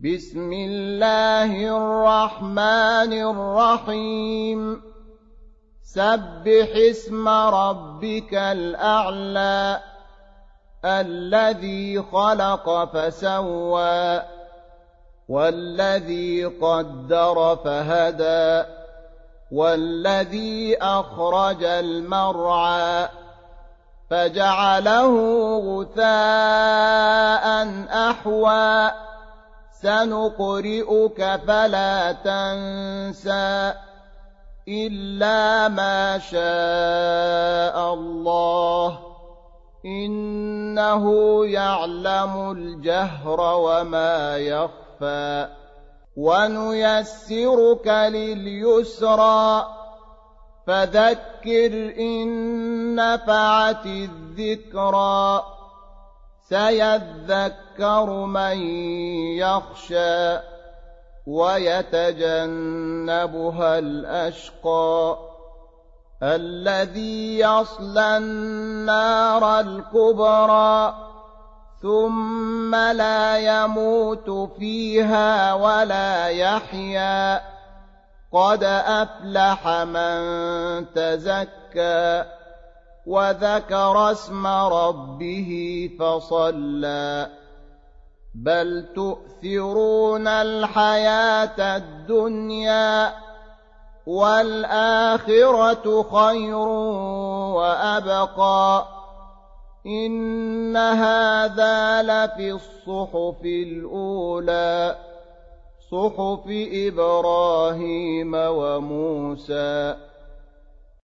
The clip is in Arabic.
بسم الله الرحمن الرحيم سبح اسم ربك الأعلى الذي خلق فسوى والذي قدر فهدى والذي أخرج المرعى فجعله غثاء أحوى سنقرئك فلا تنسى إلا ما شاء الله إنه يعلم الجهر وما يخفى ونيسرك لليسرى فذكر إن نفعت الذكرى سيذكر من يخشى ويتجنبها الأشقى الذي يصلى النار الكبرى ثم لا يموت فيها ولا يحيا قد أفلح من تزكى وذكر اسم ربه فصلى بل تؤثرون الحياة الدنيا والآخرة خير وأبقى إن هذا لفي الصحف الأولى صحف إبراهيم وموسى